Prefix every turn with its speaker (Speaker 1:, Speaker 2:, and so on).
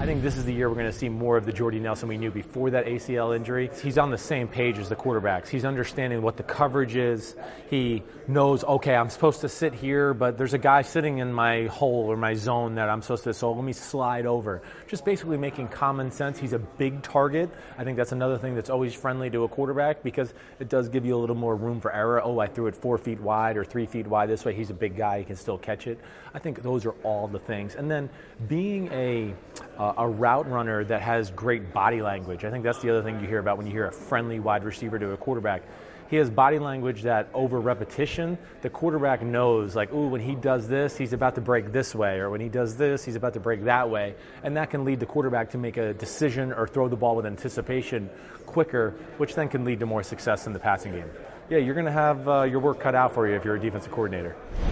Speaker 1: I think this is the year we're going to see more of the Jordy Nelson we knew before that ACL injury. He's on the same page as the quarterbacks. He's understanding what the coverage is. He knows, okay, I'm supposed to sit here, but there's a guy sitting in my hole or my zone that I'm supposed to, so let me slide over. Just basically making common sense. He's a big target. I think that's another thing that's always friendly to a quarterback because it does give you a little more room for error. Oh, I threw it 4 feet wide or 3 feet wide this way. He's a big guy. He can still catch it. I think those are all the things. And then being a route runner that has great body language. I think that's the other thing you hear about when you hear a friendly wide receiver to a quarterback. He has body language that over repetition, the quarterback knows, like, ooh, when he does this, he's about to break this way, or when he does this, he's about to break that way. And that can lead the quarterback to make a decision or throw the ball with anticipation quicker, which then can lead to more success in the passing game. Yeah, you're going to have your work cut out for you if you're a defensive coordinator.